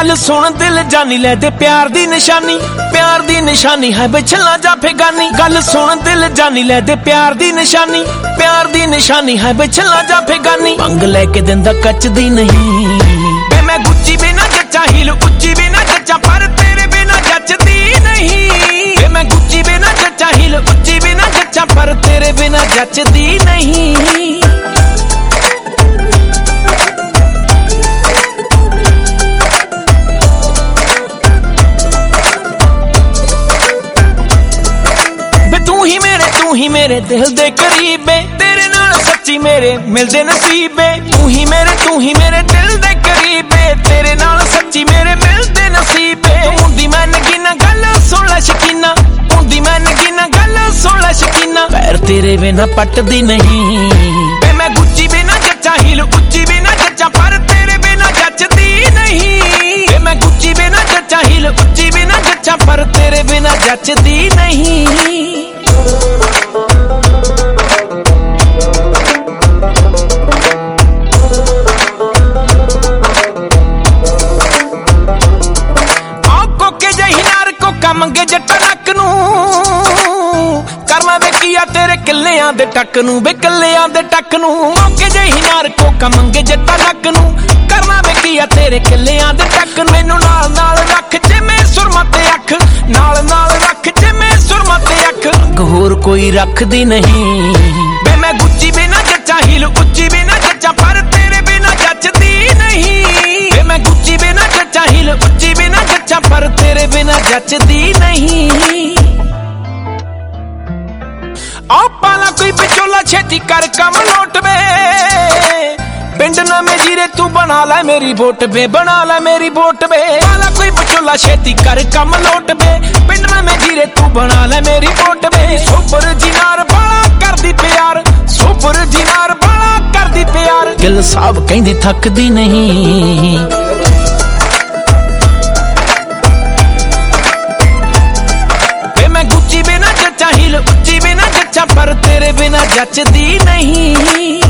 गल सुन दिल जानी लै दे प्यार दी निशानी है बिछला जाफेगानी। गल सुन दिल जानी लै दे प्यार दी निशानी है बिछला जाफेगानी। पंग लैके दिंदा कचदी नहीं बे मैं गुच्ची बिना जच्चा हील उच्ची बिना जच्चा पर तेरे बिना जचदी नहीं। बे मैं गुच्ची बिना जच्चा हील उच्ची बिना जच्चा पर तेरे बिना जचदी नहीं। तू ही मेरे दिल दे करीबे तेरे नाल सच्ची मेरे मिलदे नसीबे। तू ही मेरे दिल दे करीबे तेरे नाल सच्ची मेरे मिलदे नसीबे। हुंदी मैं नगीना गल सुन लै शकीना हुंदी मैं नगीना गल सुन लै शकीना। पैर तेरे बिना पटदी नहीं बे मैं गुच्ची बिना जच्चा हील उच्ची बिना जच्चा पर तेरे बिना जचदी नहीं। बे मैं गुच्ची बिना जच्चा हील उच्ची बिना जच्चा पर तेरे बिना जचदी नहीं। मंगे जट्टा नक नू करना वे किया तेरे किल्लियां दे टक नू बे किल्लियां दे टक नू। मौके जही नार कोका मंगे जट्टा नक नू करना वे किया तेरे किल्लियां दे टक। मैनू नाल नाल रख जिवें सुरमा ते अख नाल नाल रख जिवें सुरमा ते अख। होर कोई रखदी नहीं बे मैं गुच्ची बिना जच्चा हील उच्ची बिना जच्चा पर तेरे बिना जचदी नहीं। बे मैं गुच्ची बिना जच्चा हील उच्ची बिना जच्चा पर तेरे बिना जचदी नहीं। आ पाला कोई बिचोला छेती कर कम लोट वे पिंड नवें जीरे तू बना लै मेरी वोट वे बना लै मेरी वोट वे। पाला कोई बिचोला छेती कर कम लोट वे पिंड नवें जीरे तू बना लै मेरी वोट वे। सुपर जिनार बाला करदी प्यार सुपर जिनार बाला करदी प्यार। गिल साहब कहंदी थकदी नहीं उच्ची बिना जच्चा पर तेरे बिना जचदी नहीं।